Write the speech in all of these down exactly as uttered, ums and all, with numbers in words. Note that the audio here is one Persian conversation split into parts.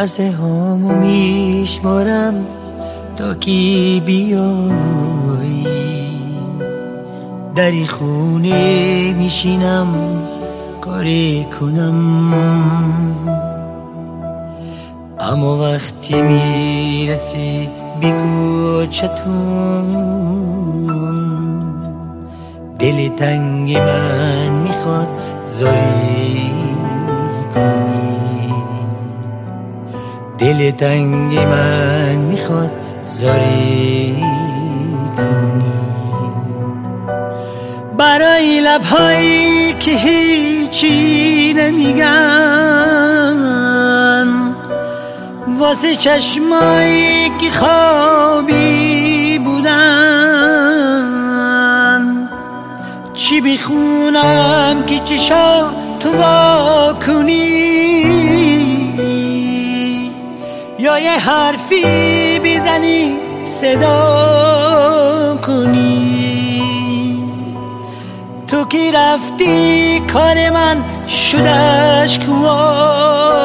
لحظه هامو میشمارم تا کی بیایی، در این خونه میشینم کاری کنم، اما وقتی میرسی بی کوچتون دل تنگ من میخواد زاری کنی، دل تنگ من میخواد زاری کنی. برای لبهایی که هیچی نمیگن، واسه چشمایی که خوابی بودن، چی بخونم که چشا تو وا کنی، یا یه حرفی بزنی صدا کنی. تو که رفتی کار من شدش کوا،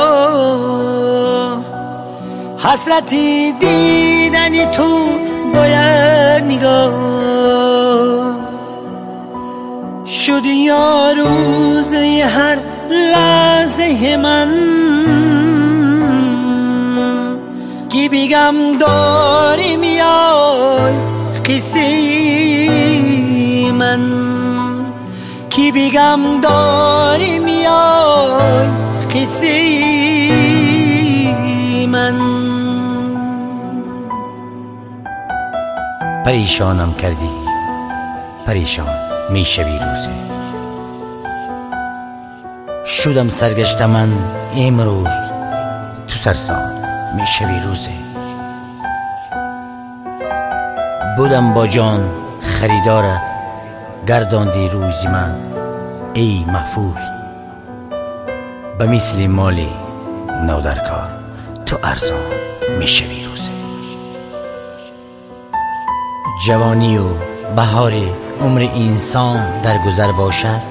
حسرتی دیدنی تو باید نگاه شدی یا روزه هر لحظه من، کی بگم داری میای قصه من، کی بگم داری میای قصه من. پریشانم کردی، پریشان میشوی روزه، شدم سرگشته من امروز، تو سرسان میشوی روزه. بودم با جان خریداره، گرداندی روزی من ای محفوظ، به مثل مالی نودرکار تو ارزان میشوی روزه. جوانی و بهار عمر انسان در گذر باشد،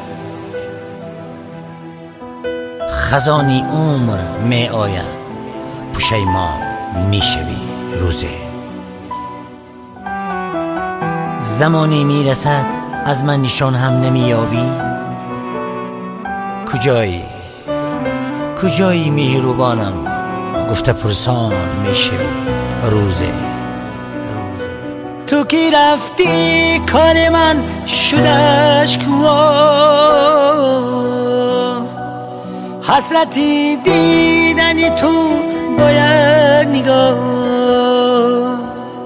خزانی عمر می آید پشیمان میشوی روزه. زمانی میرسد از من نشان هم نمیابی، کجایی کجایی مهربانم گفته پرسان میشوی روزه. تو که رفتی کار من شدش کوا، حسرتی دیدنی تو باید نگاه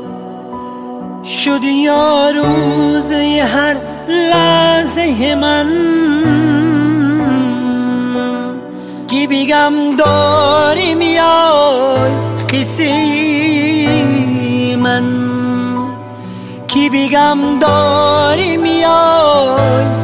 شدی یا روزه هر لحظه من، کی بگم داری میای قصه من، کی بگم داری میای